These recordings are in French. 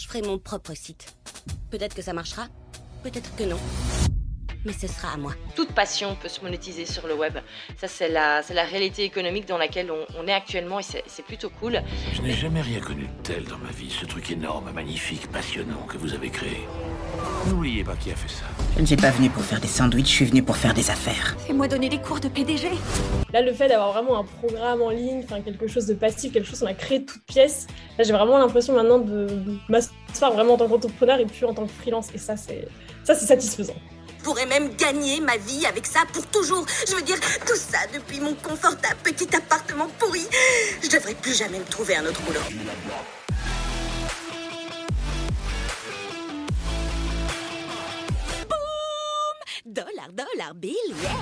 je ferai mon propre site. Peut-être que ça marchera, peut-être que non. Mais ce sera à moi. Toute passion peut se monétiser sur le web. Ça, c'est la réalité économique dans laquelle on est actuellement et c'est plutôt cool. Je n'ai jamais rien connu de tel dans ma vie. Ce truc énorme, magnifique, passionnant que vous avez créé. N'oubliez pas qui a fait ça. Je ne suis pas venu pour faire des sandwichs, je suis venu pour faire des affaires. Fais-moi donner des cours de PDG. Là, le fait d'avoir vraiment un programme en ligne, quelque chose de passif, quelque chose qu'on a créé de toutes pièces, là, j'ai vraiment l'impression maintenant de m'asseoir vraiment en tant qu'entrepreneur et plus en tant que freelance. Et ça, c'est satisfaisant. Je pourrais même gagner ma vie avec ça pour toujours. Je veux dire, tout ça depuis mon confortable petit appartement pourri. Je devrais plus jamais me trouver un autre boulot. Boum! Dollar, bill, yeah!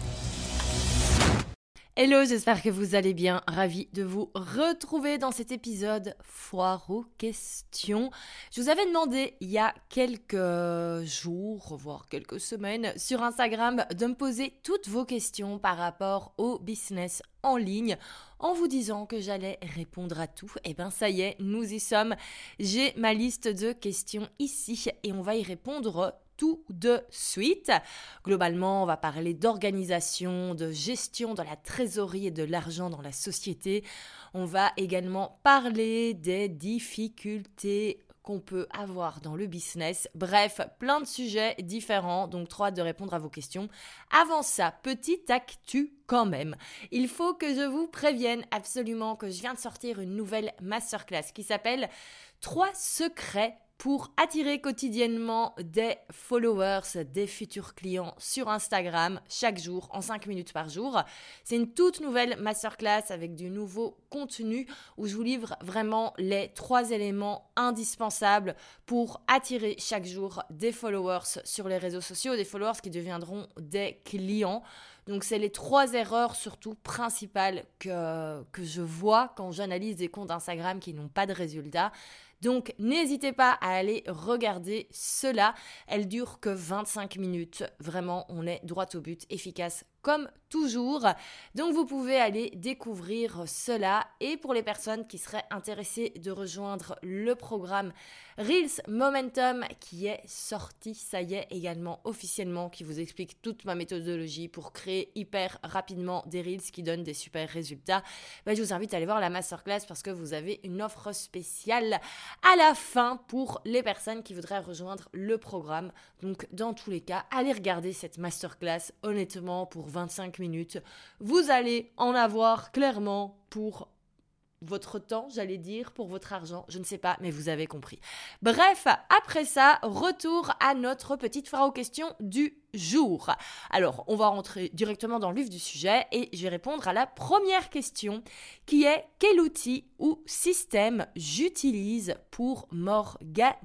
Hello, j'espère que vous allez bien. Ravie de vous retrouver dans cet épisode foire aux questions. Je vous avais demandé il y a quelques jours, voire quelques semaines, sur Instagram de me poser toutes vos questions par rapport au business en ligne en vous disant que j'allais répondre à tout. Et bien ça y est, nous y sommes. J'ai ma liste de questions ici et on va y répondre tout de suite. Globalement, on va parler d'organisation, de gestion de la trésorerie et de l'argent dans la société. On va également parler des difficultés qu'on peut avoir dans le business. Bref, plein de sujets différents, donc trop hâte de répondre à vos questions. Avant ça, petite actu quand même. Il faut que je vous prévienne absolument que je viens de sortir une nouvelle masterclass qui s'appelle « 3 secrets pour attirer quotidiennement des followers, des futurs clients sur Instagram chaque jour, en 5 minutes par jour. » C'est une toute nouvelle masterclass avec du nouveau contenu où je vous livre vraiment les 3 éléments indispensables pour attirer chaque jour des followers sur les réseaux sociaux, des followers qui deviendront des clients. Donc, c'est les 3 erreurs surtout principales que je vois quand j'analyse des comptes Instagram qui n'ont pas de résultats. Donc, n'hésitez pas à aller regarder cela. Elle dure que 25 minutes. Vraiment, on est droit au but, efficace comme toujours. Donc, vous pouvez aller découvrir cela. Et pour les personnes qui seraient intéressées de rejoindre le programme Reels Momentum qui est sorti, ça y est, également officiellement, qui vous explique toute ma méthodologie pour créer hyper rapidement des Reels qui donnent des super résultats, je vous invite à aller voir la masterclass parce que vous avez une offre spéciale à la fin pour les personnes qui voudraient rejoindre le programme. Donc, dans tous les cas, allez regarder cette masterclass. Honnêtement, pour 25 minutes, vous allez en avoir clairement pour votre temps, j'allais dire, pour votre argent, je ne sais pas, mais vous avez compris. Bref, après ça, retour à notre petite foire aux questions du jour. Alors, on va rentrer directement dans le vif du sujet et je vais répondre à la première question qui est « Quel outil ou système j'utilise pour m'organiser ?»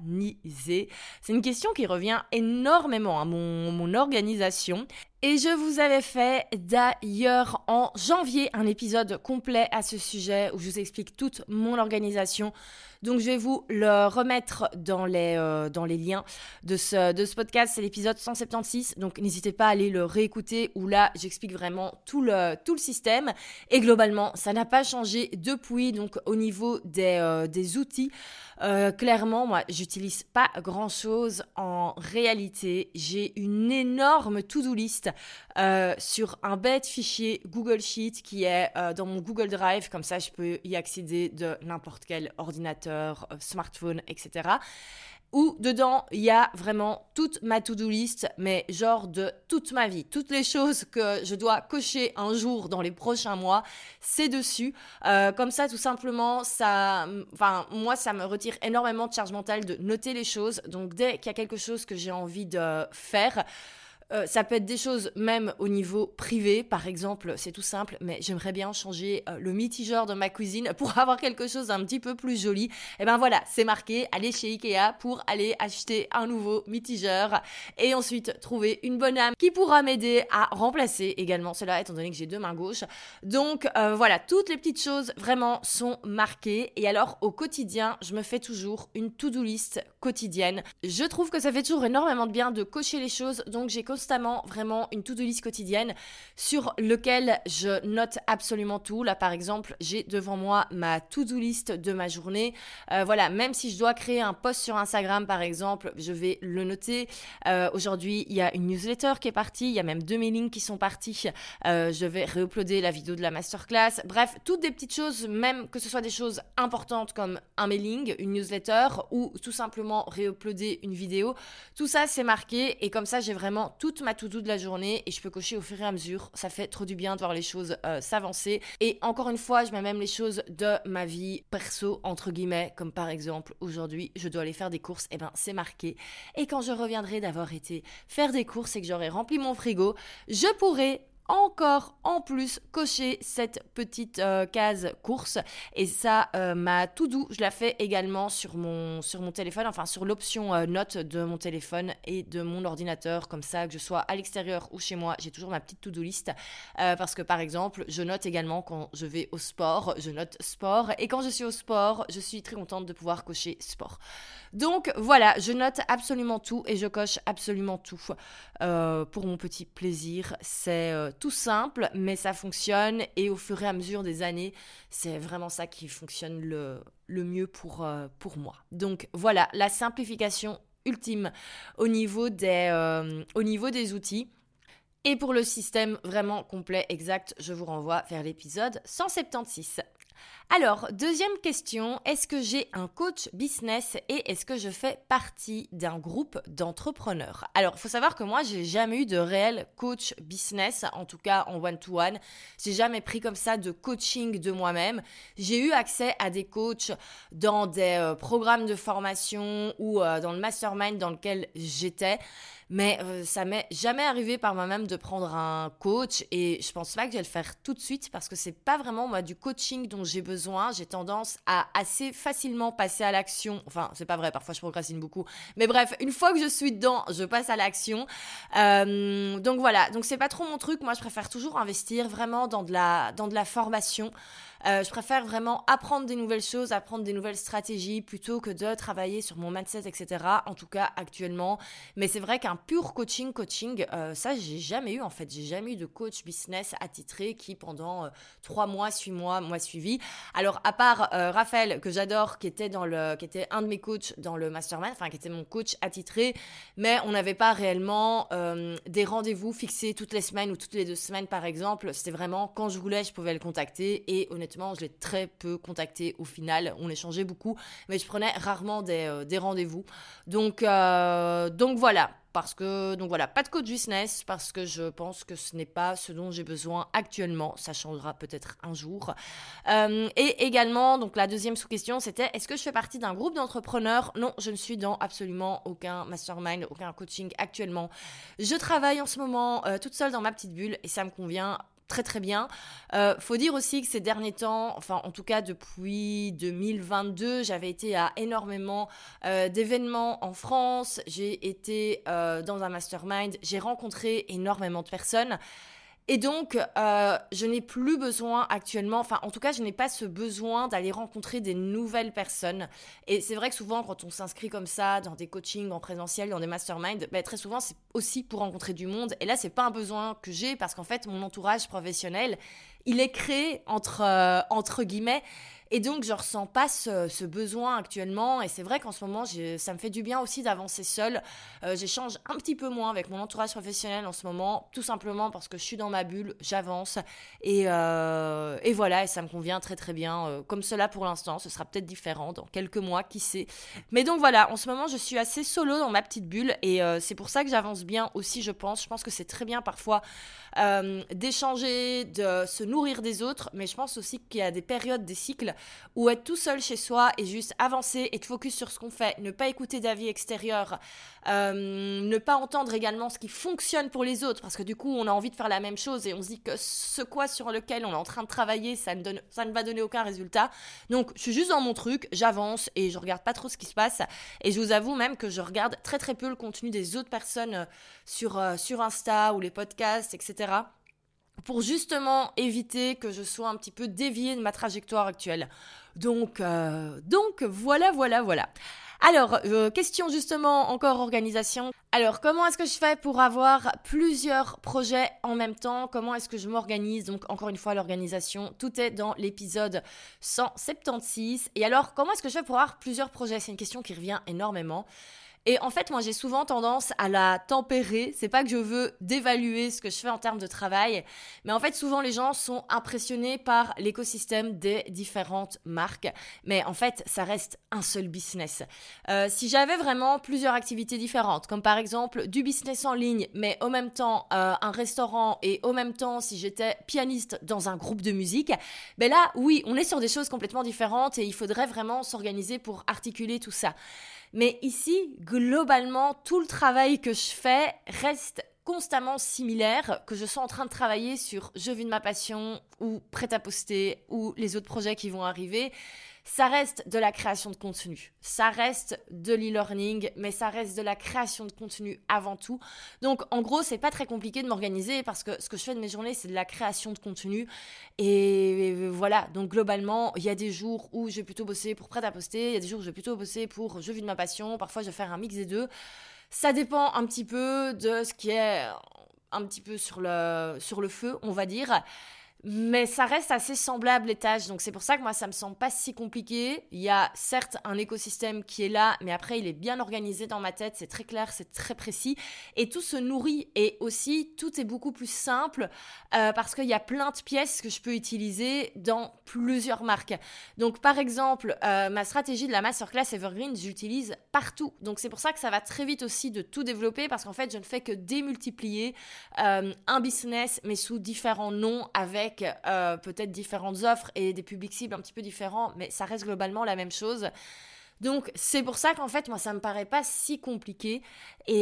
C'est une question qui revient énormément à mon organisation. Et je vous avais fait d'ailleurs en janvier un épisode complet à ce sujet où je vous explique toute mon organisation. Donc, je vais vous le remettre dans les liens de ce podcast. C'est l'épisode 176. Donc, n'hésitez pas à aller le réécouter où là, j'explique vraiment tout le système. Et globalement, ça n'a pas changé depuis. Donc, au niveau des outils, clairement, moi, j'utilise pas grand-chose. En réalité, j'ai une énorme to-do list sur un bête fichier Google Sheet qui est dans mon Google Drive. Comme ça, je peux y accéder de n'importe quel ordinateur, smartphone, etc. Où dedans, il y a vraiment toute ma to-do list, mais genre de toute ma vie. Toutes les choses que je dois cocher un jour dans les prochains mois, c'est dessus. Comme ça, tout simplement, moi, ça me retire énormément de charge mentale de noter les choses. Donc, dès qu'il y a quelque chose que j'ai envie de faire, ça peut être des choses même au niveau privé, par exemple, c'est tout simple, mais j'aimerais bien changer le mitigeur de ma cuisine pour avoir quelque chose d'un petit peu plus joli. Et ben voilà, c'est marqué, allez chez Ikea pour aller acheter un nouveau mitigeur et ensuite trouver une bonne âme qui pourra m'aider à remplacer également cela, étant donné que j'ai 2 mains gauches. Donc voilà, toutes les petites choses vraiment sont marquées. Et alors au quotidien, je me fais toujours une to-do list quotidienne. Je trouve que ça fait toujours énormément de bien de cocher les choses, donc j'ai coché constamment vraiment une to-do list quotidienne sur lequel je note absolument tout. Là, par exemple, j'ai devant moi ma to-do list de ma journée. Voilà, même si je dois créer un post sur Instagram, par exemple, je vais le noter. Aujourd'hui, il y a une newsletter qui est partie. Il y a même 2 mailings qui sont partis. Je vais réuploader la vidéo de la masterclass. Bref, toutes des petites choses, même que ce soit des choses importantes comme un mailing, une newsletter ou tout simplement réuploader une vidéo. Tout ça, c'est marqué et comme ça, j'ai vraiment toute ma to-do de la journée et je peux cocher au fur et à mesure. Ça fait trop du bien de voir les choses s'avancer. Et encore une fois, je mets même les choses de ma vie perso, entre guillemets, comme par exemple, aujourd'hui, je dois aller faire des courses. Et ben, c'est marqué. Et quand je reviendrai d'avoir été faire des courses et que j'aurai rempli mon frigo, je pourrai encore en plus cocher cette petite case course et ça ma to-do je la fais également sur mon téléphone, enfin sur l'option notes de mon téléphone et de mon ordinateur, comme ça que je sois à l'extérieur ou chez moi, j'ai toujours ma petite to-do list parce que par exemple je note également quand je vais au sport, je note sport et quand je suis au sport je suis très contente de pouvoir cocher sport. Donc voilà, je note absolument tout et je coche absolument tout pour mon petit plaisir. C'est tout simple, mais ça fonctionne et au fur et à mesure des années, c'est vraiment ça qui fonctionne le mieux pour moi. Donc voilà, la simplification ultime au niveau des outils. Et pour le système vraiment complet, exact, je vous renvoie vers l'épisode 176. Alors, deuxième question, est-ce que j'ai un coach business et est-ce que je fais partie d'un groupe d'entrepreneurs? Alors, il faut savoir que moi, j'ai jamais eu de réel coach business, en tout cas en one-to-one. J'ai jamais pris comme ça de coaching de moi-même. J'ai eu accès à des coachs dans des programmes de formation ou dans le mastermind dans lequel j'étais. Mais ça m'est jamais arrivé par moi-même de prendre un coach et je pense pas que je vais le faire tout de suite parce que c'est pas vraiment moi du coaching dont j'ai besoin. J'ai tendance à assez facilement passer à l'action. Enfin, c'est pas vrai, parfois je procrastine beaucoup. Mais bref, une fois que je suis dedans, je passe à l'action. Donc voilà, donc c'est pas trop mon truc. Moi, je préfère toujours investir vraiment dans de la formation. Je préfère vraiment apprendre des nouvelles choses, apprendre des nouvelles stratégies plutôt que de travailler sur mon mindset, etc. En tout cas, actuellement. Mais c'est vrai qu'un pur coaching, ça, j'ai jamais eu en fait. J'ai jamais eu de coach business attitré qui pendant 3 mois, 8 mois m'a suivi. Alors, à part Raphaël, que j'adore, qui était un de mes coachs dans le mastermind, enfin, qui était mon coach attitré, mais on n'avait pas réellement des rendez-vous fixés toutes les semaines ou toutes les 2 semaines, par exemple. C'était vraiment quand je voulais, je pouvais le contacter et honnêtement, je l'ai très peu contacté au final. On échangeait beaucoup, mais je prenais rarement des rendez-vous. Donc voilà. Donc voilà, pas de coach business parce que je pense que ce n'est pas ce dont j'ai besoin actuellement. Ça changera peut-être un jour. Et également, donc la deuxième sous-question, c'était est-ce que je fais partie d'un groupe d'entrepreneurs? Non, je ne suis dans absolument aucun mastermind, aucun coaching actuellement. Je travaille en ce moment toute seule dans ma petite bulle et ça me convient très très bien. Faut dire aussi que ces derniers temps, enfin en tout cas depuis 2022, j'avais été à énormément d'événements en France. J'ai été dans un mastermind, j'ai rencontré énormément de personnes. Et donc, je n'ai plus besoin actuellement, enfin en tout cas, je n'ai pas ce besoin d'aller rencontrer des nouvelles personnes. Et c'est vrai que souvent, quand on s'inscrit comme ça dans des coachings en présentiel, dans des masterminds, très souvent, c'est aussi pour rencontrer du monde. Et là, c'est pas un besoin que j'ai parce qu'en fait, mon entourage professionnel, il est créé entre guillemets. Et donc, je ressens pas ce besoin actuellement. Et c'est vrai qu'en ce moment, ça me fait du bien aussi d'avancer seule. J'échange un petit peu moins avec mon entourage professionnel en ce moment, tout simplement parce que je suis dans ma bulle, j'avance. Et voilà, et ça me convient très très bien. Comme cela pour l'instant, ce sera peut-être différent dans quelques mois, qui sait. Mais donc voilà, en ce moment, je suis assez solo dans ma petite bulle. Et c'est pour ça que j'avance bien aussi, je pense. Je pense que c'est très bien parfois d'échanger, de se nourrir des autres. Mais je pense aussi qu'il y a des périodes, des cycles ou être tout seul chez soi et juste avancer et te focus sur ce qu'on fait, ne pas écouter d'avis extérieurs, ne pas entendre également ce qui fonctionne pour les autres parce que du coup on a envie de faire la même chose et on se dit que ce sur lequel on est en train de travailler ça ne va donner aucun résultat. Donc je suis juste dans mon truc, j'avance et je regarde pas trop ce qui se passe et je vous avoue même que je regarde très très peu le contenu des autres personnes sur Insta ou les podcasts, etc. pour justement éviter que je sois un petit peu déviée de ma trajectoire actuelle. Donc voilà. Alors, question justement, encore organisation. Alors, comment est-ce que je fais pour avoir plusieurs projets en même temps? Comment est-ce que je m'organise? Donc, encore une fois, l'organisation, tout est dans l'épisode 176. Et alors, comment est-ce que je fais pour avoir plusieurs projets? C'est une question qui revient énormément. Et en fait, moi, j'ai souvent tendance à la tempérer. C'est pas que je veux dévaluer ce que je fais en termes de travail, mais en fait, souvent, les gens sont impressionnés par l'écosystème des différentes marques. Mais en fait, ça reste un seul business. Si j'avais vraiment plusieurs activités différentes, comme par exemple du business en ligne, mais au même temps un restaurant et au même temps si j'étais pianiste dans un groupe de musique, ben là, oui, on est sur des choses complètement différentes et il faudrait vraiment s'organiser pour articuler tout ça. Mais ici, globalement, tout le travail que je fais reste constamment similaire, que je sois en train de travailler sur Je vis de ma passion ou Prêt à poster ou les autres projets qui vont arriver. Ça reste de la création de contenu, ça reste de l'e-learning, mais ça reste de la création de contenu avant tout. Donc, en gros, c'est pas très compliqué de m'organiser parce que ce que je fais de mes journées, c'est de la création de contenu. Et voilà, donc globalement, il y a des jours où je vais plutôt bosser pour Prêt à poster, il y a des jours où je vais plutôt bosser pour Je vis de ma passion, parfois je vais faire un mix des deux. Ça dépend un petit peu de ce qui est un petit peu sur le feu, on va dire. Mais ça reste assez semblable les tâches, donc c'est pour ça que moi ça me semble pas si compliqué. Il y a certes un écosystème qui est là, mais après il est bien organisé dans ma tête, c'est très clair, c'est très précis et tout se nourrit et aussi tout est beaucoup plus simple parce qu'il y a plein de pièces que je peux utiliser dans plusieurs marques. Donc par exemple ma stratégie de la masterclass Evergreen, j'utilise partout, donc c'est pour ça que ça va très vite aussi de tout développer parce qu'en fait je ne fais que démultiplier un business mais sous différents noms avec peut-être différentes offres et des publics cibles un petit peu différents, mais ça reste globalement la même chose. Donc, c'est pour ça qu'en fait, moi, ça me paraît pas si compliqué. Et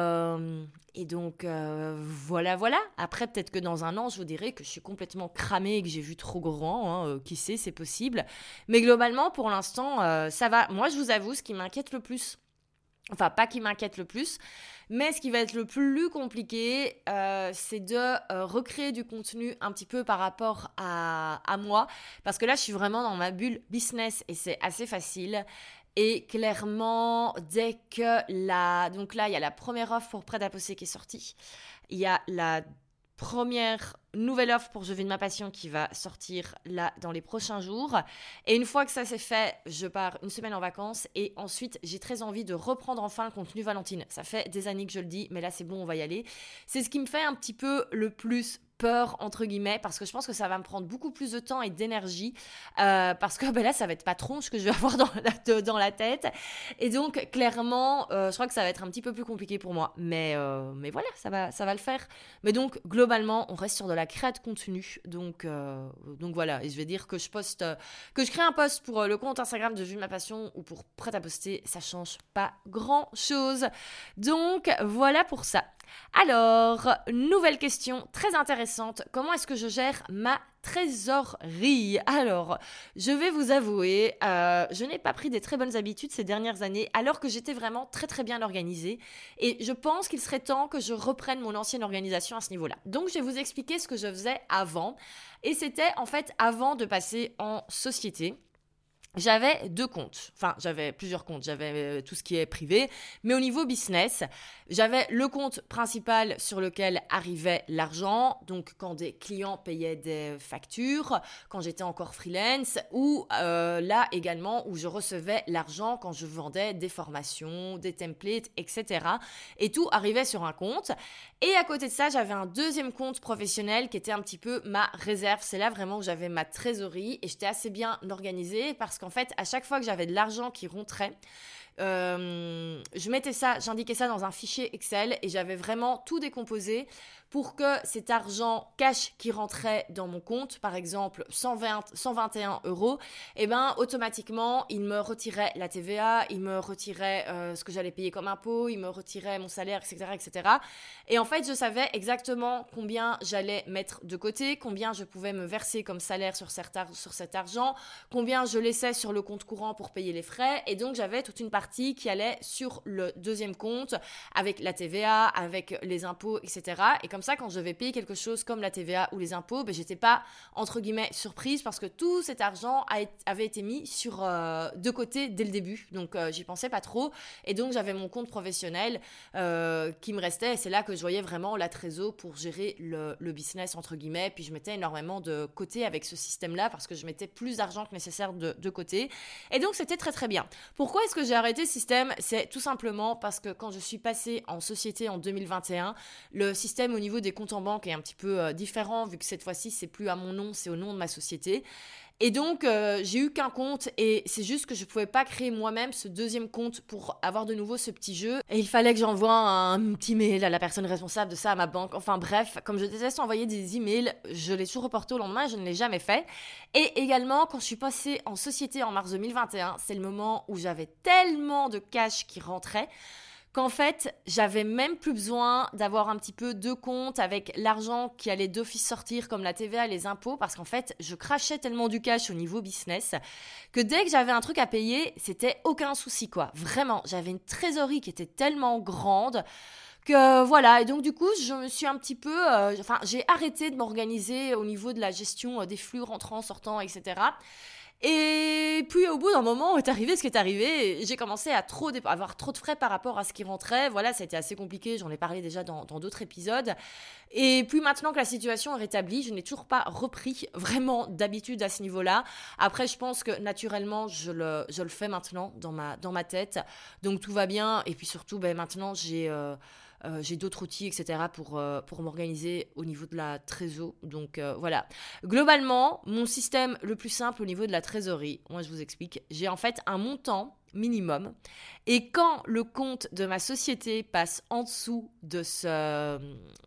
donc, voilà. Après, peut-être que dans un an, je vous dirai que je suis complètement cramée et que j'ai vu trop grand. Qui sait, c'est possible. Mais globalement, pour l'instant, ça va. Moi, je vous avoue, ce qui m'inquiète le plus, enfin, pas qui m'inquiète le plus, mais ce qui va être le plus compliqué, c'est de recréer du contenu un petit peu par rapport à moi. Parce que là, je suis vraiment dans ma bulle business et c'est assez facile. Et clairement, dès que donc là, il y a la première offre pour Prêt à poster qui est sortie. Il y a la première nouvelle offre pour Je vis de ma passion qui va sortir là dans les prochains jours. Et une fois que ça c'est fait, je pars une semaine en vacances et ensuite j'ai très envie de reprendre enfin le contenu Valentine. Ça fait des années que je le dis, mais là c'est bon, on va y aller. C'est ce qui me fait un petit peu le plus peur entre guillemets parce que je pense que ça va me prendre beaucoup plus de temps et d'énergie parce que là ça va être pas tronche que je vais avoir dans la tête et donc clairement je crois que ça va être un petit peu plus compliqué pour moi mais voilà ça va le faire. Mais donc globalement on reste sur de la création de contenu donc voilà, et je vais dire que je crée un post pour le compte Instagram de Je vis de ma passion ou pour Prêt à poster, ça change pas grand chose. Donc voilà pour ça. Alors, nouvelle question très intéressante. Comment est-ce que je gère ma trésorerie? Alors, je vais vous avouer, je n'ai pas pris des très bonnes habitudes ces dernières années alors que j'étais vraiment très très bien organisée et je pense qu'il serait temps que je reprenne mon ancienne organisation à ce niveau-là. Donc, je vais vous expliquer ce que je faisais avant et c'était en fait avant de passer en société. J'avais 2 comptes, enfin j'avais plusieurs comptes, j'avais tout ce qui est privé, mais au niveau business, j'avais le compte principal sur lequel arrivait l'argent, donc quand des clients payaient des factures, quand j'étais encore freelance, ou là également où je recevais l'argent quand je vendais des formations, des templates, etc. Et tout arrivait sur un compte. Et à côté de ça, j'avais un deuxième compte professionnel qui était un petit peu ma réserve. C'est là vraiment où j'avais ma trésorerie et j'étais assez bien organisée parce qu'en fait, à chaque fois que j'avais de l'argent qui rentrait, j'indiquais ça dans un fichier Excel et j'avais vraiment tout décomposé pour que cet argent cash qui rentrait dans mon compte, par exemple 121 €, et ben automatiquement il me retirait la TVA, il me retirait ce que j'allais payer comme impôt, il me retirait mon salaire, etc. Et en fait je savais exactement combien j'allais mettre de côté, combien je pouvais me verser comme salaire sur cet argent, combien je laissais sur le compte courant pour payer les frais, et donc j'avais toute une partie qui allait sur le deuxième compte avec la TVA, avec les impôts, etc. Et comme ça, quand je vais payer quelque chose comme la TVA ou les impôts, j'étais pas, entre guillemets, surprise parce que tout cet argent avait été mis de côté dès le début. Donc, j'y pensais pas trop. Et donc, j'avais mon compte professionnel qui me restait. Et c'est là que je voyais vraiment la trésor pour gérer le business, entre guillemets. Puis, je mettais énormément de côté avec ce système-là parce que je mettais plus d'argent que nécessaire de côté. Et donc, c'était très, très bien. Pourquoi est-ce que j'ai arrêté ce système ? C'est tout simplement parce que quand je suis passée en société en 2021, le système au niveau des comptes en banque est un petit peu différent vu que cette fois-ci, c'est plus à mon nom, c'est au nom de ma société. Et donc, j'ai eu qu'un compte et c'est juste que je ne pouvais pas créer moi-même ce deuxième compte pour avoir de nouveau ce petit jeu. Et il fallait que j'envoie un petit mail à la personne responsable de ça, à ma banque. Enfin bref, comme je déteste envoyer des emails, je l'ai toujours reporté au lendemain et je ne l'ai jamais fait. Et également, quand je suis passée en société en mars 2021, c'est le moment où j'avais tellement de cash qui rentrait qu'en fait, j'avais même plus besoin d'avoir un petit peu deux comptes avec l'argent qui allait d'office sortir comme la TVA et les impôts parce qu'en fait, je crachais tellement du cash au niveau business que dès que j'avais un truc à payer, c'était aucun souci quoi. Vraiment, j'avais une trésorerie qui était tellement grande que voilà. Et donc du coup, je me suis un petit peu... j'ai arrêté de m'organiser au niveau de la gestion des flux rentrants, sortants, etc. Et puis au bout d'un moment est arrivé ce qui est arrivé, j'ai commencé à avoir trop de frais par rapport à ce qui rentrait. Voilà, ça a été assez compliqué, j'en ai parlé déjà dans d'autres épisodes. Et puis maintenant que la situation est rétablie, je n'ai toujours pas repris vraiment d'habitude à ce niveau-là. Après, je pense que naturellement, je le fais maintenant dans ma tête. Donc tout va bien. Et puis surtout, maintenant, j'ai d'autres outils, etc. pour m'organiser au niveau de la trésor. Donc voilà. Globalement, mon système le plus simple au niveau de la trésorerie, moi je vous explique, j'ai en fait un montant minimum. Et quand le compte de ma société passe en dessous de ce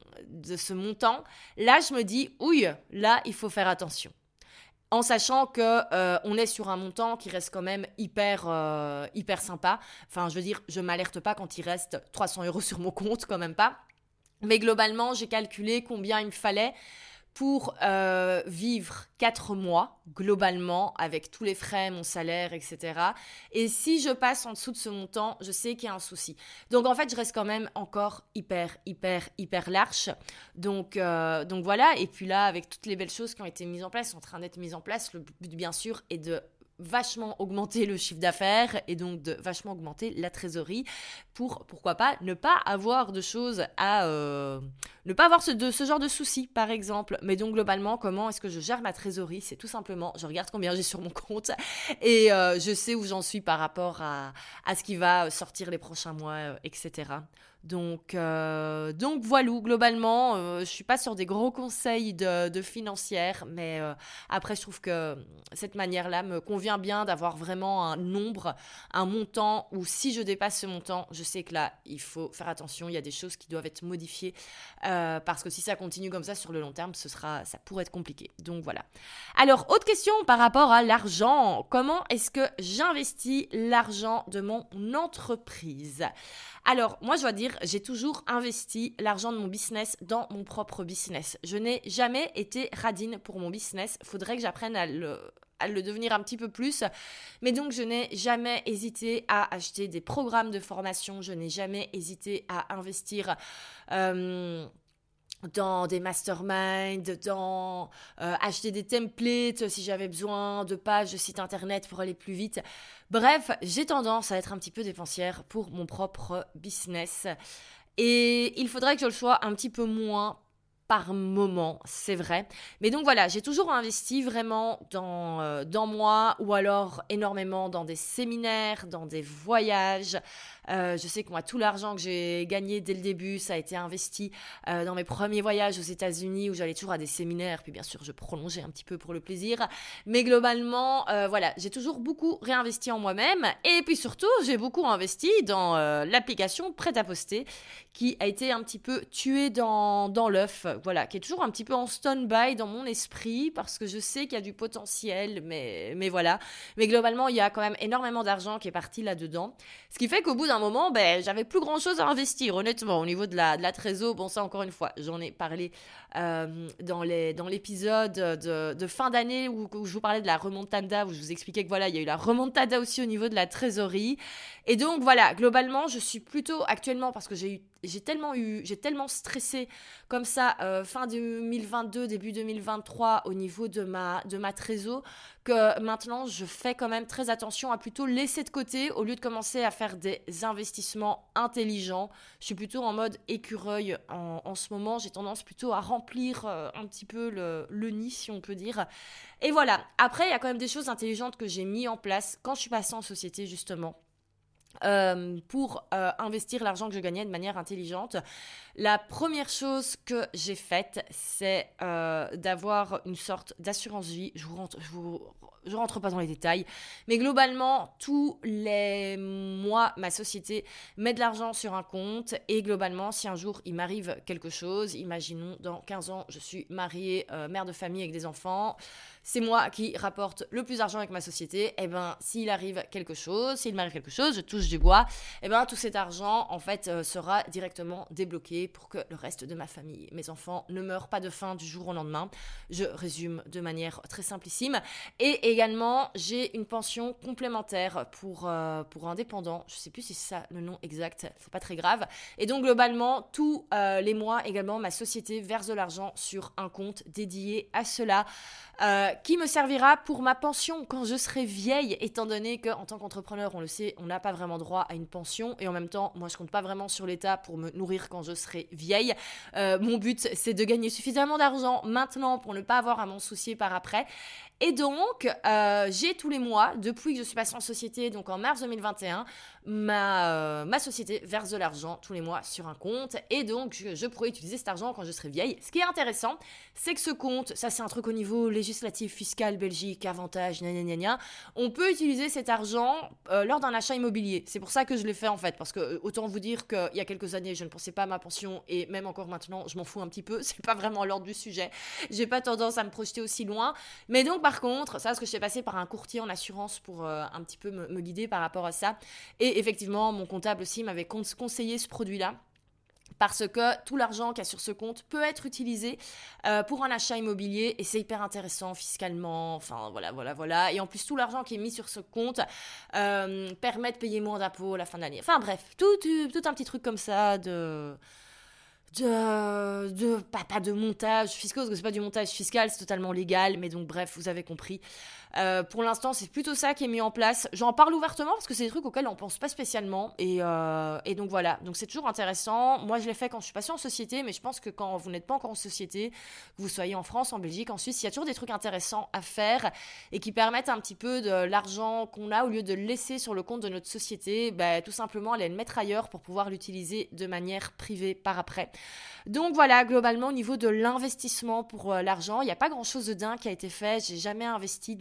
montant, là je me dis, ouille, là il faut faire attention. En sachant qu'on est sur un montant qui reste quand même hyper sympa. Enfin, je veux dire, je ne m'alerte pas quand il reste 300 € sur mon compte, quand même pas. Mais globalement, j'ai calculé combien il me fallait pour vivre 4 mois, globalement, avec tous les frais, mon salaire, etc. Et si je passe en dessous de ce montant, je sais qu'il y a un souci. Donc, en fait, je reste quand même encore hyper large. Donc voilà. Et puis là, avec toutes les belles choses qui ont été mises en place, sont en train d'être mises en place, le but, bien sûr, est de vachement augmenter le chiffre d'affaires et donc de vachement augmenter la trésorerie pour, pourquoi pas, ne pas avoir de choses à... ne pas avoir ce genre de soucis, par exemple. Mais donc, globalement, comment est-ce que je gère ma trésorerie ? C'est tout simplement, je regarde combien j'ai sur mon compte et je sais où j'en suis par rapport à ce qui va sortir les prochains mois, etc. Donc voilà, globalement, je suis pas sur des gros conseils de financière, mais après, je trouve que cette manière-là me convient bien d'avoir vraiment un nombre, un montant où si je dépasse ce montant, je sais que là, il faut faire attention, il y a des choses qui doivent être modifiées parce que si ça continue comme ça sur le long terme, ça pourrait être compliqué. Donc voilà. Alors, autre question par rapport à l'argent. Comment est-ce que j'investis l'argent de mon entreprise ? Alors, moi, je dois dire, j'ai toujours investi l'argent de mon business dans mon propre business. Je n'ai jamais été radine pour mon business. Il faudrait que j'apprenne à le devenir un petit peu plus. Mais donc, je n'ai jamais hésité à acheter des programmes de formation. Je n'ai jamais hésité à investir dans des masterminds, dans acheter des templates si j'avais besoin de pages de site internet pour aller plus vite. Bref, j'ai tendance à être un petit peu dépensière pour mon propre business. Et il faudrait que je le sois un petit peu moins par moment, c'est vrai. Mais donc voilà, j'ai toujours investi vraiment dans moi ou alors énormément dans des séminaires, dans des voyages. Je sais que moi, tout l'argent que j'ai gagné dès le début, ça a été investi dans mes premiers voyages aux États-Unis où j'allais toujours à des séminaires. Puis bien sûr, je prolongeais un petit peu pour le plaisir. Mais globalement, voilà, j'ai toujours beaucoup réinvesti en moi-même. Et puis surtout, j'ai beaucoup investi dans l'application Prêt-à-Poster qui a été un petit peu tuée dans l'œuf. Voilà, qui est toujours un petit peu en stand-by dans mon esprit parce que je sais qu'il y a du potentiel, mais voilà. Mais globalement, il y a quand même énormément d'argent qui est parti là-dedans. Ce qui fait qu'au bout d'un un moment, j'avais plus grand-chose à investir, honnêtement, au niveau de la trésor. Bon, ça, encore une fois, j'en ai parlé dans l'épisode de fin d'année où je vous parlais de la remontada, où je vous expliquais que voilà, il y a eu la remontada aussi au niveau de la trésorerie. Et donc, voilà, globalement, je suis plutôt actuellement, parce que j'ai tellement stressé comme ça fin 2022, début 2023 au niveau de ma trésor, que maintenant je fais quand même très attention à plutôt laisser de côté au lieu de commencer à faire des investissements intelligents. Je suis plutôt en mode écureuil en ce moment, j'ai tendance plutôt à remplir un petit peu le nid, si on peut dire. Et voilà, après il y a quand même des choses intelligentes que j'ai mis en place quand je suis passée en société justement. Pour investir l'argent que je gagnais de manière intelligente. La première chose que j'ai faite, c'est d'avoir une sorte d'assurance vie. Je rentre pas dans les détails, mais globalement, tous les mois, ma société met de l'argent sur un compte et globalement, si un jour il m'arrive quelque chose, imaginons dans 15 ans, je suis mariée, mère de famille avec des enfants, c'est moi qui rapporte le plus d'argent avec ma société, et s'il m'arrive quelque chose, je touche du bois, tout cet argent, en fait, sera directement débloqué pour que le reste de ma famille, mes enfants, ne meurent pas de faim du jour au lendemain. Je résume de manière très simplissime. Et également, j'ai une pension complémentaire pour indépendants. Je ne sais plus si c'est ça le nom exact, c'est pas très grave. Et donc, globalement, tous les mois, également, ma société verse de l'argent sur un compte dédié à cela, qui me servira pour ma pension quand je serai vieille, étant donné qu'en tant qu'entrepreneur, on le sait, on n'a pas vraiment droit à une pension. Et en même temps, moi, je compte pas vraiment sur l'État pour me nourrir quand je serai vieille. Mon but, c'est de gagner suffisamment d'argent maintenant pour ne pas avoir à m'en soucier par après. Et donc, j'ai tous les mois, depuis que je suis passée en société, donc en mars 2021, ma société verse de l'argent tous les mois sur un compte. Et donc, je pourrais utiliser cet argent quand je serai vieille. Ce qui est intéressant, c'est que ce compte, ça c'est un truc au niveau législatif, fiscal, Belgique, avantage, on peut utiliser cet argent lors d'un achat immobilier. C'est pour ça que je l'ai fait en fait, parce que autant vous dire qu'il y a quelques années, je ne pensais pas à ma pension et même encore maintenant, je m'en fous un petit peu. C'est pas vraiment l'ordre du sujet. J'ai pas tendance à me projeter aussi loin. Mais donc, par contre, ça, parce que je suis passée par un courtier en assurance pour un petit peu me guider par rapport à ça. Et effectivement, mon comptable aussi m'avait conseillé ce produit-là. Parce que tout l'argent qu'il y a sur ce compte peut être utilisé pour un achat immobilier et c'est hyper intéressant fiscalement, enfin voilà. Et en plus, tout l'argent qui est mis sur ce compte permet de payer moins d'impôts à la fin de l'année. Enfin bref, tout un petit truc comme ça pas de montage fiscal, parce que c'est pas du montage fiscal, c'est totalement légal, mais donc bref, vous avez compris. Pour l'instant, c'est plutôt ça qui est mis en place. J'en parle ouvertement parce que c'est des trucs auxquels on pense pas spécialement et donc voilà, donc c'est toujours intéressant. Moi, je l'ai fait quand je suis passée en société, mais je pense que quand vous n'êtes pas encore en société, que vous soyez en France, en Belgique, en Suisse, il y a toujours des trucs intéressants à faire et qui permettent un petit peu de l'argent qu'on a, au lieu de le laisser sur le compte de notre société, tout simplement aller le mettre ailleurs pour pouvoir l'utiliser de manière privée par après. Donc voilà, globalement, au niveau de l'investissement pour l'argent, il n'y a pas grand-chose de dingue qui a été fait. J'ai jamais investi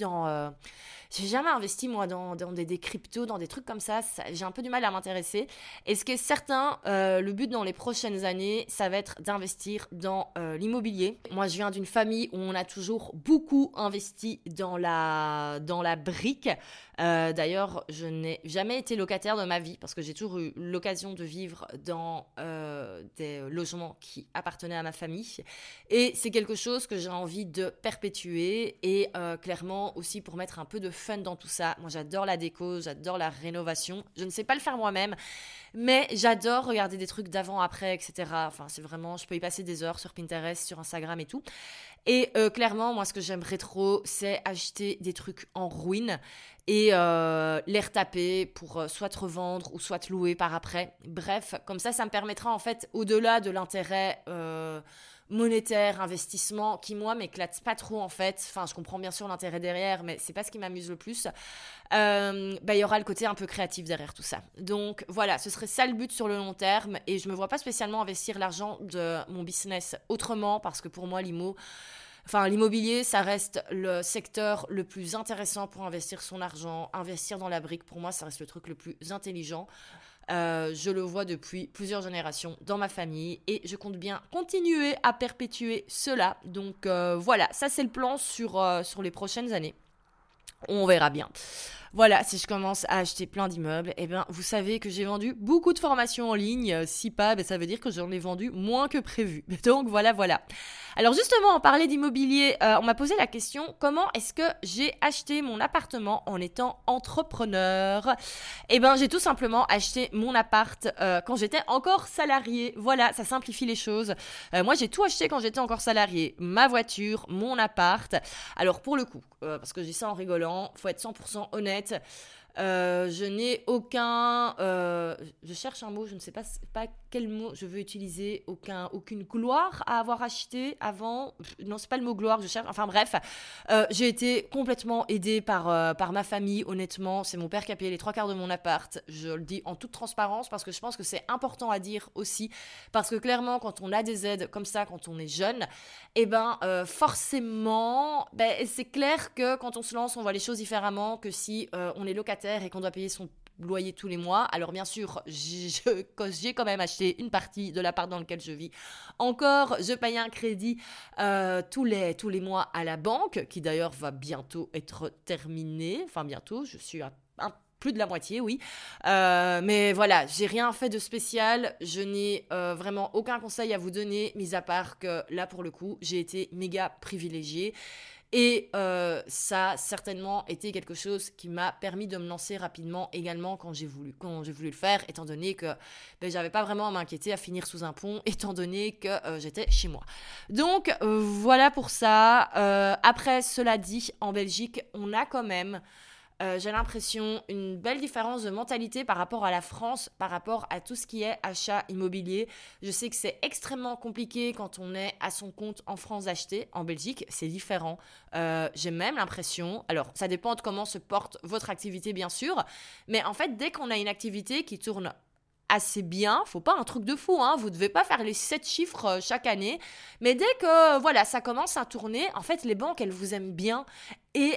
moi dans des cryptos, dans des trucs comme ça. J'ai un peu du mal à m'intéresser. Et ce qui est certain, le but dans les prochaines années, ça va être d'investir dans l'immobilier. Moi, je viens d'une famille où on a toujours beaucoup investi dans la brique. D'ailleurs, je n'ai jamais été locataire de ma vie parce que j'ai toujours eu l'occasion de vivre dans des logements qui appartenaient à ma famille. Et c'est quelque chose que j'ai envie de perpétuer et clairement aussi pour mettre un peu de fun dans tout ça. Moi, j'adore la déco, j'adore la rénovation. Je ne sais pas le faire moi-même, mais j'adore regarder des trucs d'avant-après, etc. Enfin, c'est vraiment, je peux y passer des heures sur Pinterest, sur Instagram et tout. Et clairement, moi, ce que j'aimerais trop, c'est acheter des trucs en ruine et les retaper pour soit te revendre ou soit te louer par après. Bref, comme ça me permettra en fait, au-delà de l'intérêt monétaire, investissement, qui moi m'éclate pas trop en fait. Enfin, je comprends bien sûr l'intérêt derrière, mais c'est pas ce qui m'amuse le plus. Il y aura le côté un peu créatif derrière tout ça. Donc voilà, ce serait ça le but sur le long terme et je me vois pas spécialement investir l'argent de mon business autrement parce que pour moi l'immobilier, ça reste le secteur le plus intéressant pour investir son argent. Investir dans la brique, pour moi, ça reste le truc le plus intelligent. Je le vois depuis plusieurs générations dans ma famille et je compte bien continuer à perpétuer cela. Donc voilà, ça c'est le plan sur les prochaines années. On verra bien. Voilà, si je commence à acheter plein d'immeubles, eh bien, vous savez que j'ai vendu beaucoup de formations en ligne. Si pas, ben, ça veut dire que j'en ai vendu moins que prévu. Donc voilà. Alors justement, on parlait d'immobilier, on m'a posé la question, comment est-ce que j'ai acheté mon appartement en étant entrepreneur ? Eh bien, j'ai tout simplement acheté mon appart quand j'étais encore salariée. Voilà, ça simplifie les choses. Moi, j'ai tout acheté quand j'étais encore salariée. Ma voiture, mon appart. Alors pour le coup, parce que je dis ça en rigolant, faut être 100% honnête. Je n'ai aucun... je cherche un mot, je ne sais pas quel mot je veux utiliser. Aucune gloire à avoir acheté avant. Non, c'est pas le mot gloire, je cherche... Enfin bref, j'ai été complètement aidée par ma famille, honnêtement. C'est mon père qui a payé les 3/4 de mon appart. Je le dis en toute transparence parce que je pense que c'est important à dire aussi. Parce que clairement, quand on a des aides comme ça, quand on est jeune, eh ben forcément, c'est clair que quand on se lance, on voit les choses différemment que si on est locataire et qu'on doit payer son loyer tous les mois. Alors bien sûr, j'ai quand même acheté une partie de l'appart dans lequel je vis. Encore, je paye un crédit tous les mois à la banque, qui d'ailleurs va bientôt être terminé. Enfin bientôt, je suis à plus de la moitié, oui. Mais voilà, j'ai rien fait de spécial. Je n'ai vraiment aucun conseil à vous donner, mis à part que là, pour le coup, j'ai été méga privilégiée. Et ça a certainement été quelque chose qui m'a permis de me lancer rapidement également quand j'ai voulu le faire, étant donné que j'avais pas vraiment à m'inquiéter à finir sous un pont, étant donné que j'étais chez moi. Donc voilà pour ça. Après, cela dit, en Belgique, on a quand même... j'ai l'impression une belle différence de mentalité par rapport à la France, par rapport à tout ce qui est achat immobilier. Je sais que c'est extrêmement compliqué quand on est à son compte en France d'acheter. En Belgique, c'est différent. J'ai même l'impression, alors ça dépend de comment se porte votre activité bien sûr, mais en fait dès qu'on a une activité qui tourne assez bien, faut pas un truc de fou, hein, vous devez pas faire les 7 chiffres chaque année, mais dès que voilà, ça commence à tourner, en fait les banques elles vous aiment bien et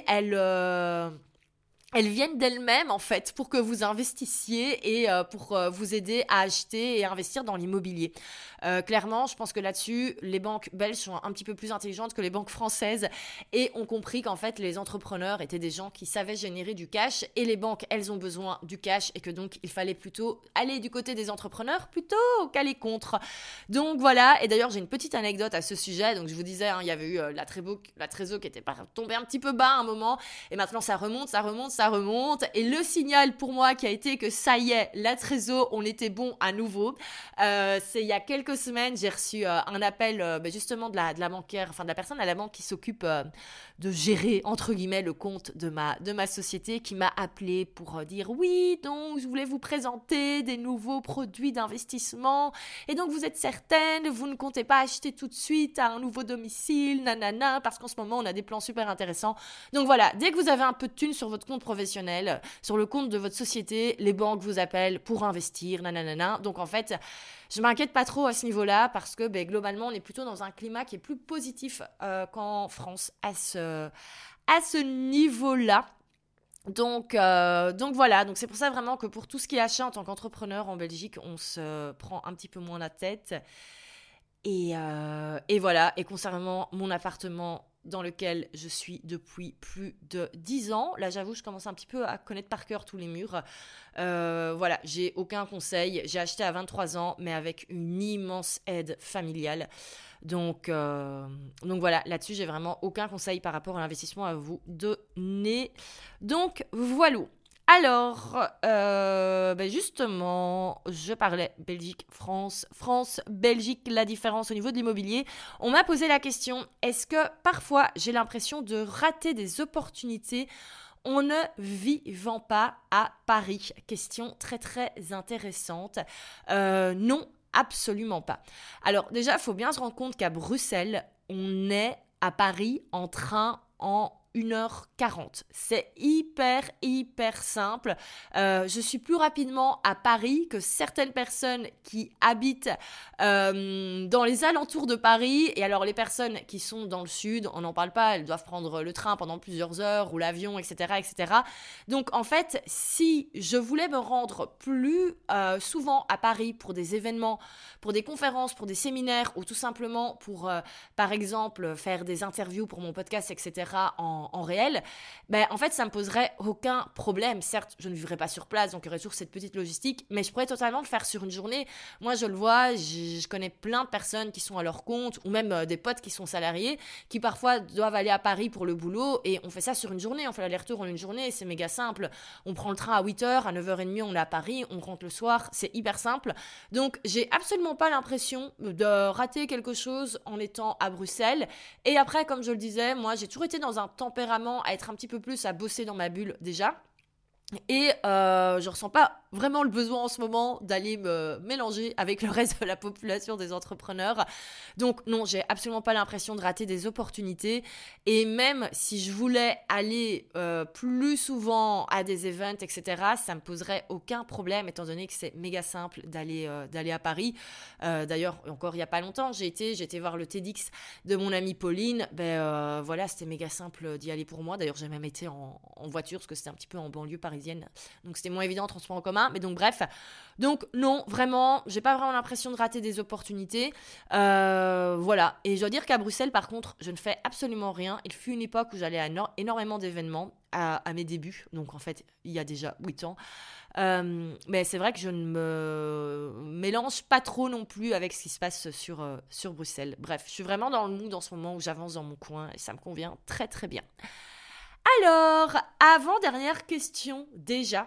elles viennent d'elles-mêmes, en fait, pour que vous investissiez et pour vous aider à acheter et investir dans l'immobilier. Clairement, je pense que là-dessus, les banques belges sont un petit peu plus intelligentes que les banques françaises et ont compris qu'en fait, les entrepreneurs étaient des gens qui savaient générer du cash et les banques, elles ont besoin du cash et que donc, il fallait plutôt aller du côté des entrepreneurs plutôt qu'aller contre. Donc voilà, et d'ailleurs, j'ai une petite anecdote à ce sujet. Donc je vous disais, hein, il y avait eu la trésor qui était tombée un petit peu bas à un moment et maintenant, ça remonte. Et le signal pour moi qui a été que ça y est, la trésor, on était bon à nouveau. C'est il y a quelques semaines, j'ai reçu un appel justement de la banquière, enfin de la personne à la banque qui s'occupe de gérer entre guillemets le compte de ma société, qui m'a appelé pour dire oui, donc je voulais vous présenter des nouveaux produits d'investissement et donc vous êtes certaine, vous ne comptez pas acheter tout de suite à un nouveau domicile, nanana, parce qu'en ce moment on a des plans super intéressants. Donc voilà, dès que vous avez un peu de thunes sur votre compte professionnel, sur le compte de votre société, les banques vous appellent pour investir, nanana. Donc en fait, je m'inquiète pas trop à ce niveau-là parce que globalement, on est plutôt dans un climat qui est plus positif qu'en France à ce niveau-là. Donc voilà, donc c'est pour ça vraiment que pour tout ce qui est achat en tant qu'entrepreneur en Belgique, on se prend un petit peu moins la tête. Et voilà, et concernant mon appartement dans lequel je suis depuis plus de 10 ans. Là, j'avoue, je commence un petit peu à connaître par cœur tous les murs. Voilà, j'ai aucun conseil. J'ai acheté à 23 ans, mais avec une immense aide familiale. Donc voilà, là-dessus, j'ai vraiment aucun conseil par rapport à l'investissement à vous donner. Donc, voilà. Alors, justement, je parlais Belgique, France, Belgique, la différence au niveau de l'immobilier. On m'a posé la question, est-ce que parfois j'ai l'impression de rater des opportunités en ne vivant pas à Paris? Question très très intéressante. Non, absolument pas. Alors déjà, il faut bien se rendre compte qu'à Bruxelles, on est à Paris en train en 1h40. C'est hyper simple. Je suis plus rapidement à Paris que certaines personnes qui habitent dans les alentours de Paris. Et alors les personnes qui sont dans le sud, on n'en parle pas, elles doivent prendre le train pendant plusieurs heures ou l'avion, etc. Donc en fait, si je voulais me rendre plus souvent à Paris pour des événements, pour des conférences, pour des séminaires ou tout simplement pour, par exemple, faire des interviews pour mon podcast, etc. en en réel, ben, en fait, ça me poserait aucun problème. Certes, je ne vivrais pas sur place, donc il y aurait toujours cette petite logistique, mais je pourrais totalement le faire sur une journée. Moi, je le vois, je connais plein de personnes qui sont à leur compte, ou même des potes qui sont salariés, qui parfois doivent aller à Paris pour le boulot, et on fait ça sur une journée, on fait l'aller-retour en une journée, c'est méga simple. On prend le train à 8h, à 9h30, on est à Paris, on rentre le soir, c'est hyper simple. Donc, j'ai absolument pas l'impression de rater quelque chose en étant à Bruxelles. Et après, comme je le disais, moi, j'ai toujours été dans un tempérament à être un petit peu plus à bosser dans ma bulle déjà. Et je ressens pas vraiment le besoin en ce moment d'aller me mélanger avec le reste de la population des entrepreneurs. Donc non, j'ai absolument pas l'impression de rater des opportunités. Et même si je voulais aller plus souvent à des events, etc., ça me poserait aucun problème, étant donné que c'est méga simple d'aller à Paris. D'ailleurs, encore il y a pas longtemps, j'ai été voir le TEDx de mon amie Pauline. Voilà, c'était méga simple d'y aller pour moi. D'ailleurs, j'ai même été en voiture, parce que c'était un petit peu en banlieue parisienne. Donc c'était moins évident en transport en commun, mais donc bref. Donc non, vraiment, j'ai pas vraiment l'impression de rater des opportunités. Voilà. Et je dois dire qu'à Bruxelles, par contre, je ne fais absolument rien. Il fut une époque où j'allais à énormément d'événements à mes débuts, donc en fait, il y a déjà 8 ans. Mais c'est vrai que je ne me mélange pas trop non plus avec ce qui se passe sur Bruxelles. Bref, je suis vraiment dans le mood en ce moment où j'avance dans mon coin et ça me convient très très bien. Alors, avant-dernière question déjà.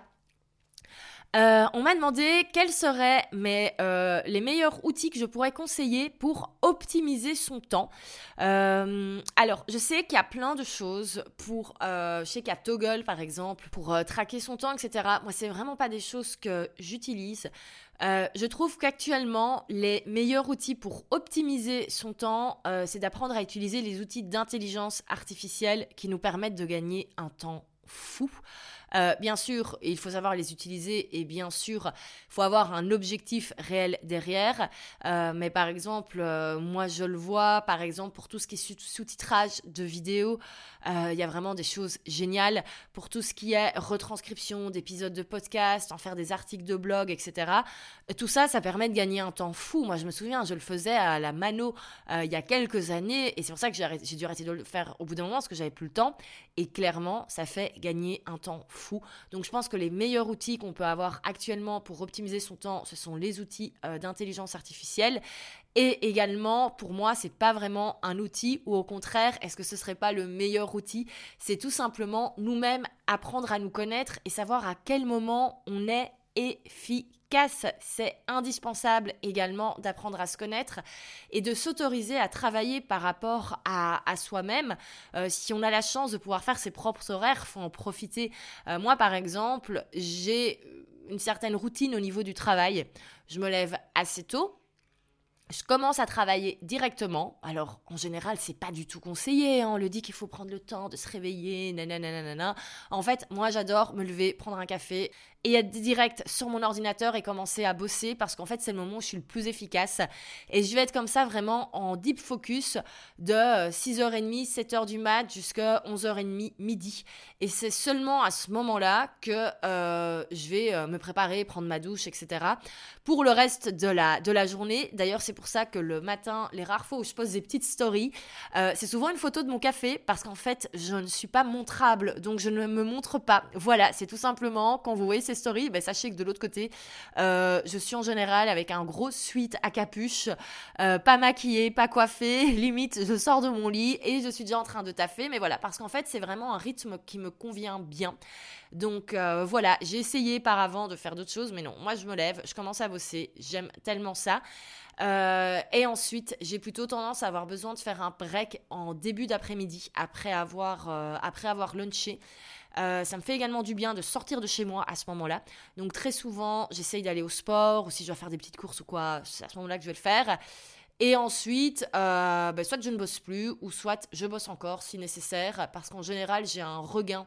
On m'a demandé quels seraient les meilleurs outils que je pourrais conseiller pour optimiser son temps. Alors, je sais qu'il y a plein de choses je sais qu'il y a Toggle par exemple, pour traquer son temps, etc. Moi, c'est vraiment pas des choses que j'utilise. Je trouve qu'actuellement, les meilleurs outils pour optimiser son temps, c'est d'apprendre à utiliser les outils d'intelligence artificielle qui nous permettent de gagner un temps fou. Bien sûr, il faut savoir les utiliser et bien sûr, il faut avoir un objectif réel derrière. Mais par exemple, moi je le vois, par exemple, pour tout ce qui est sous-titrage de vidéos, il y a vraiment des choses géniales. Pour tout ce qui est retranscription d'épisodes de podcast, en faire des articles de blog, etc. Tout ça, ça permet de gagner un temps fou. Moi, je me souviens, je le faisais à la mano il y a quelques années et c'est pour ça que j'ai dû arrêter de le faire au bout d'un moment parce que j'avais plus le temps. Et clairement, ça fait gagner un temps fou. Donc, je pense que les meilleurs outils qu'on peut avoir actuellement pour optimiser son temps, ce sont les outils d'intelligence artificielle. Et également, pour moi, c'est pas vraiment un outil ou au contraire, est-ce que ce serait pas le meilleur outil ? C'est tout simplement nous-mêmes apprendre à nous connaître et savoir à quel moment on est efficace. C'est indispensable également d'apprendre à se connaître et de s'autoriser à travailler par rapport à soi-même. Si on a la chance de pouvoir faire ses propres horaires, il faut en profiter. Moi, par exemple, j'ai une certaine routine au niveau du travail. Je me lève assez tôt. Je commence à travailler directement. Alors, en général, c'est pas du tout conseillé. On le dit qu'il faut prendre le temps de se réveiller, nanana. En fait, moi, j'adore me lever, prendre un café et être direct sur mon ordinateur et commencer à bosser parce qu'en fait, c'est le moment où je suis le plus efficace. Et je vais être comme ça vraiment en deep focus de 6h30, 7h du mat jusqu'à 11h30, midi. Et c'est seulement à ce moment-là que je vais me préparer, prendre ma douche, etc. pour le reste de la journée. D'ailleurs, c'est pour ça que le matin, les rares fois où je poste des petites stories, c'est souvent une photo de mon café parce qu'en fait, je ne suis pas montrable, donc je ne me montre pas. Voilà, c'est tout simplement, quand vous voyez ces stories, sachez que de l'autre côté, je suis en général avec un gros sweat à capuche, pas maquillée, pas coiffée, limite, je sors de mon lit et je suis déjà en train de taffer, mais voilà, parce qu'en fait, c'est vraiment un rythme qui me convient bien. Donc voilà, j'ai essayé par avant de faire d'autres choses, mais non, moi je me lève, je commence à bosser, j'aime tellement ça. Et ensuite, j'ai plutôt tendance à avoir besoin de faire un break en début d'après-midi, après avoir lunché. Ça me fait également du bien de sortir de chez moi à ce moment-là. Donc très souvent, j'essaye d'aller au sport ou si je dois faire des petites courses ou quoi, c'est à ce moment-là que je vais le faire. Et ensuite, soit je ne bosse plus ou soit je bosse encore si nécessaire parce qu'en général, j'ai un regain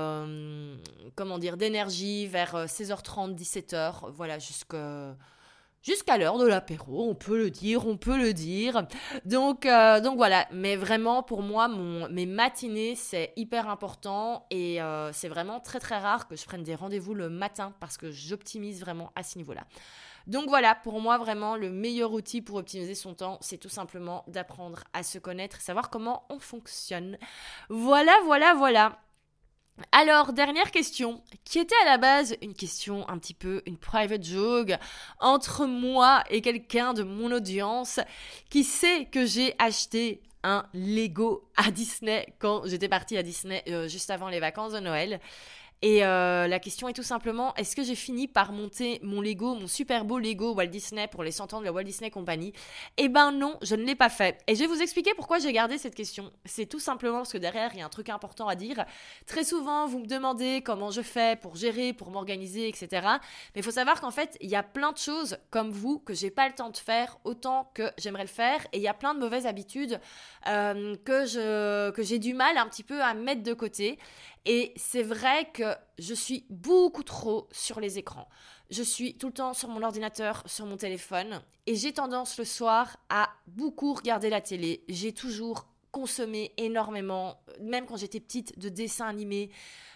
d'énergie vers 16h30, 17h, voilà, jusqu'à l'heure de l'apéro, on peut le dire. Donc voilà, mais vraiment pour moi, mes matinées, c'est hyper important et c'est vraiment très très rare que je prenne des rendez-vous le matin parce que j'optimise vraiment à ce niveau-là. Donc voilà, pour moi vraiment le meilleur outil pour optimiser son temps, c'est tout simplement d'apprendre à se connaître, savoir comment on fonctionne. Voilà. Alors, dernière question, qui était à la base une question un petit peu, une private joke entre moi et quelqu'un de mon audience qui sait que j'ai acheté un Lego à Disney quand j'étais partie à Disney juste avant les vacances de Noël. Et la question est tout simplement, est-ce que j'ai fini par monter mon Lego, mon super beau Lego Walt Disney pour les 100 ans de la Walt Disney Company? Eh ben non, je ne l'ai pas fait. Et je vais vous expliquer pourquoi j'ai gardé cette question. C'est tout simplement parce que derrière, il y a un truc important à dire. Très souvent, vous me demandez comment je fais pour gérer, pour m'organiser, etc. Mais il faut savoir qu'en fait, il y a plein de choses comme vous que j'ai pas le temps de faire autant que j'aimerais le faire. Et il y a plein de mauvaises habitudes que j'ai du mal un petit peu à mettre de côté. Et c'est vrai que je suis beaucoup trop sur les écrans. Je suis tout le temps sur mon ordinateur, sur mon téléphone. Et j'ai tendance le soir à beaucoup regarder la télé. J'ai toujours consommé énormément, même quand j'étais petite, de dessins animés,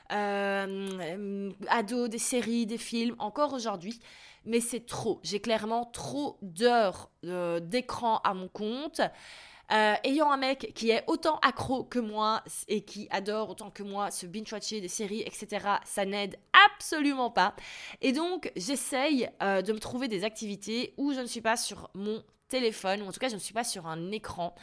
ado, des séries, des films, encore aujourd'hui. Mais c'est trop. J'ai clairement trop d'heures d'écran à mon compte. Ayant un mec qui est autant accro que moi et qui adore autant que moi se binge-watcher des séries, etc., ça n'aide absolument pas. Et donc, j'essaye de me trouver des activités où je ne suis pas sur mon téléphone, ou en tout cas je ne suis pas sur un écran,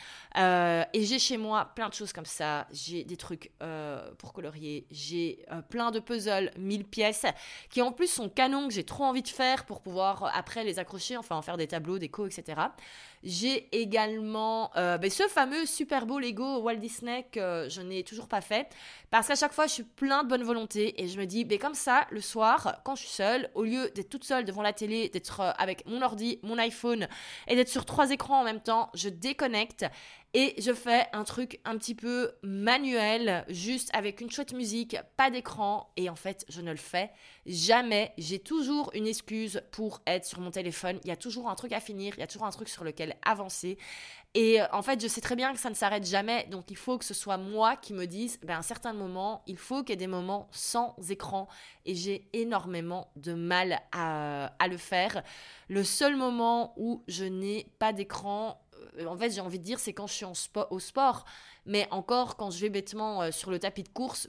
et j'ai chez moi plein de choses comme ça. J'ai des trucs pour colorier, j'ai plein de puzzles 1000 pièces qui en plus sont canons, que j'ai trop envie de faire pour pouvoir après les accrocher, enfin en faire des tableaux, déco, etc. J'ai également ce fameux super beau Lego Walt Disney que je n'ai toujours pas fait parce qu'à chaque fois je suis plein de bonne volonté et je me dis comme ça le soir quand je suis seule, au lieu d'être toute seule devant la télé, d'être avec mon ordi, mon iPhone et d'être sur 3 écrans en même temps, je déconnecte et je fais un truc un petit peu manuel, juste avec une chouette musique, pas d'écran. Et en fait, je ne le fais jamais. J'ai toujours une excuse pour être sur mon téléphone. Il y a toujours un truc à finir, il y a toujours un truc sur lequel avancer. Et en fait, je sais très bien que ça ne s'arrête jamais. Donc, il faut que ce soit moi qui me dise, à un certain moment, il faut qu'il y ait des moments sans écran. Et j'ai énormément de mal à le faire. Le seul moment où je n'ai pas d'écran, en fait, j'ai envie de dire, c'est quand je suis au sport. Mais encore, quand je vais bêtement sur le tapis de course,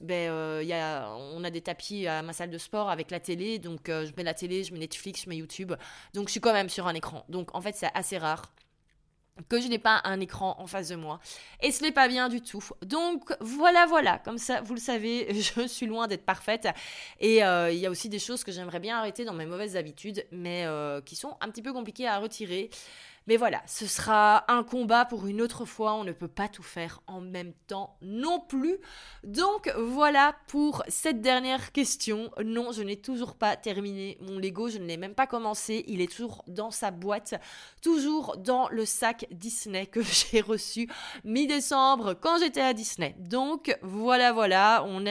on a des tapis à ma salle de sport avec la télé. Donc, je mets la télé, je mets Netflix, je mets YouTube. Donc, je suis quand même sur un écran. Donc, en fait, c'est assez rare que je n'ai pas un écran en face de moi. Et ce n'est pas bien du tout. Donc, voilà. Comme ça, vous le savez, je suis loin d'être parfaite. Et il y a aussi des choses que j'aimerais bien arrêter dans mes mauvaises habitudes, mais qui sont un petit peu compliquées à retirer. Mais voilà, ce sera un combat pour une autre fois. On ne peut pas tout faire en même temps non plus. Donc voilà pour cette dernière question. Non, je n'ai toujours pas terminé mon Lego. Je ne l'ai même pas commencé. Il est toujours dans sa boîte, toujours dans le sac Disney que j'ai reçu mi-décembre quand j'étais à Disney. Donc voilà. On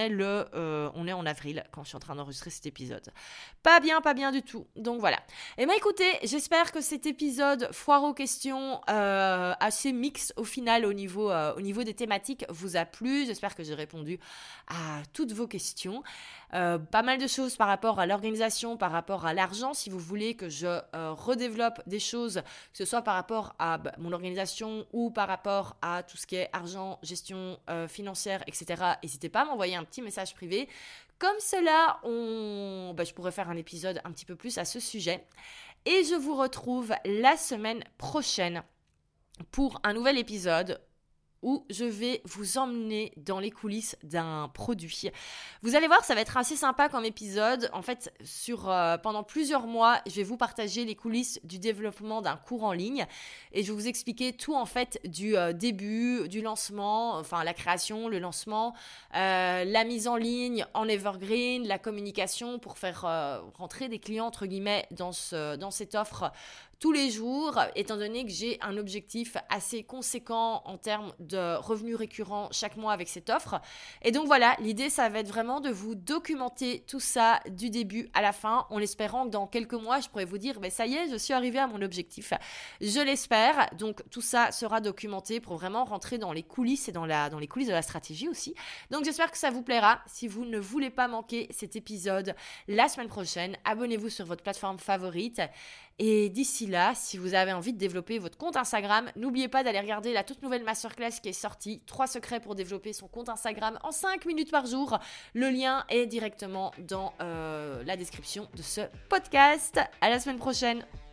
est en avril quand je suis en train d'enregistrer cet épisode. Pas bien du tout. Donc voilà. Et bien écoutez, j'espère que cet épisode foire aux questions assez mix au final au niveau des thématiques vous a plu. J'espère que j'ai répondu à toutes vos questions. Pas mal de choses par rapport à l'organisation, par rapport à l'argent. Si vous voulez que je redéveloppe des choses, que ce soit par rapport à mon organisation ou par rapport à tout ce qui est argent, gestion financière, etc., n'hésitez pas à m'envoyer un petit message privé. Comme cela, je pourrais faire un épisode un petit peu plus à ce sujet. Et je vous retrouve la semaine prochaine pour un nouvel épisode où je vais vous emmener dans les coulisses d'un produit. Vous allez voir, ça va être assez sympa comme épisode. En fait, pendant plusieurs mois, je vais vous partager les coulisses du développement d'un cours en ligne et je vais vous expliquer tout en fait du début, du lancement, enfin la création, le lancement, la mise en ligne en evergreen, la communication pour faire rentrer des clients entre guillemets dans cette offre tous les jours, étant donné que j'ai un objectif assez conséquent en termes de revenus récurrents chaque mois avec cette offre. Et donc voilà, l'idée, ça va être vraiment de vous documenter tout ça du début à la fin, en espérant que dans quelques mois, je pourrais vous dire, ça y est, je suis arrivée à mon objectif. Je l'espère. Donc tout ça sera documenté pour vraiment rentrer dans les coulisses et dans les coulisses de la stratégie aussi. Donc j'espère que ça vous plaira. Si vous ne voulez pas manquer cet épisode la semaine prochaine, abonnez-vous sur votre plateforme favorite. Et d'ici là, si vous avez envie de développer votre compte Instagram, n'oubliez pas d'aller regarder la toute nouvelle masterclass qui est sortie, 3 secrets pour développer son compte Instagram en 5 minutes par jour. Le lien est directement dans la description de ce podcast. À la semaine prochaine.